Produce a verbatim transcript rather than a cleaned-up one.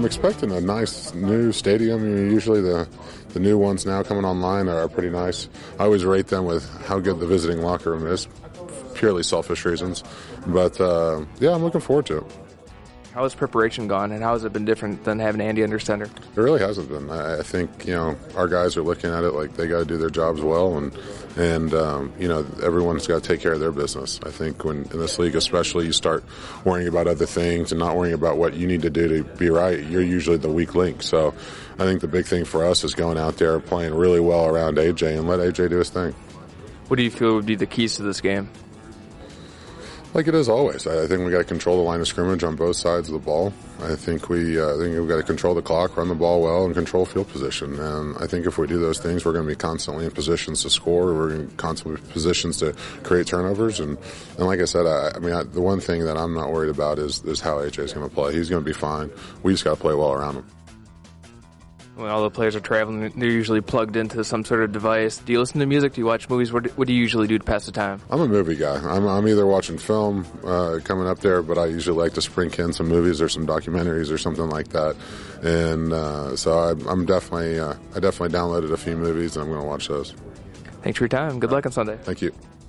expecting a nice new stadium. I mean, usually the the new ones now coming online are, are pretty nice. I always rate them with how good the visiting locker room is, purely selfish reasons. But uh, yeah, I'm looking forward to it. How has preparation gone, and how has it been different than having Andy under center? It really hasn't been. I, I think, you know, our guys are looking at it like they got to do their jobs well, and, and um, you know, everyone's got to take care of their business. I think when in this league especially, you start worrying about other things and not worrying about what you need to do to be right, you're usually the weak link. So I think the big thing for us is going out there, playing really well around A J, and let A J do his thing. What do you feel would be the keys to this game? Like it is always. I think we got to control the line of scrimmage on both sides of the ball. I think we, uh, I think we've got to control the clock, run the ball well, and control field position. And I think if we do those things, we're going to be constantly in positions to score. We're in constantly positions to create turnovers. And, and like I said, I, I mean, I, the one thing that I'm not worried about is, is how A J is going to play. He's going to be fine. We just got to play well around him. When all the players are traveling, they're usually plugged into some sort of device. Do you listen to music? Do you watch movies? What do, what do you usually do to pass the time? I'm a movie guy. I'm, I'm either watching film uh, coming up there, but I usually like to sprinkle in some movies or some documentaries or something like that. And uh, so I, I'm definitely, uh, I definitely downloaded a few movies, and I'm going to watch those. Thanks for your time. Good luck on Sunday. Thank you.